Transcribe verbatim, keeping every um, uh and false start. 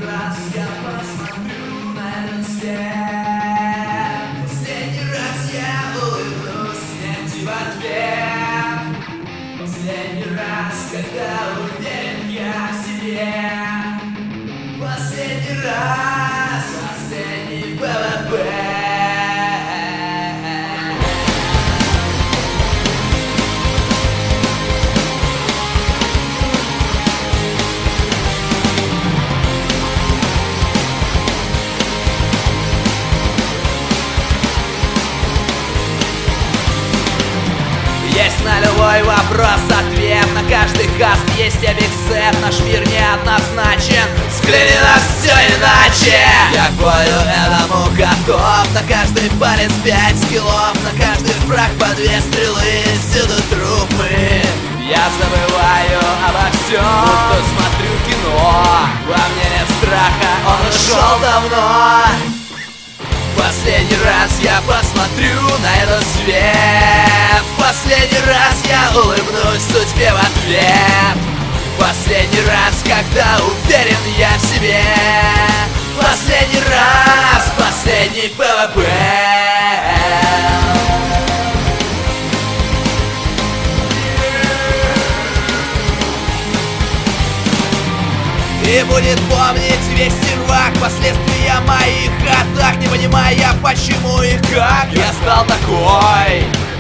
раз я посмотрю на этот свет. Последний раз я улыбнусь смерти в ответ. Последний раз, когда уверен я в себе. Последний раз, последний пэ вэ пэ. Есть на любой вопрос ответ, на каждый каст есть объект. Наш мир неоднозначен, взгляни на все иначе. Я к бою этому готов, на каждый палец пять скиллов, на каждый фраг по две стрелы, всюду трупы. Я забываю обо всем, будто смотрю кино. Во мне нет страха, он ушел давно. Последний раз я посмотрю на этот свет. Последний раз я улыбнусь судьбе в ответ. Последний раз, когда уверен я в себе. Последний раз, последний пэ вэ пэ. И будет помнить весь сервак последствия моих атак, не понимая почему и как я стал такой.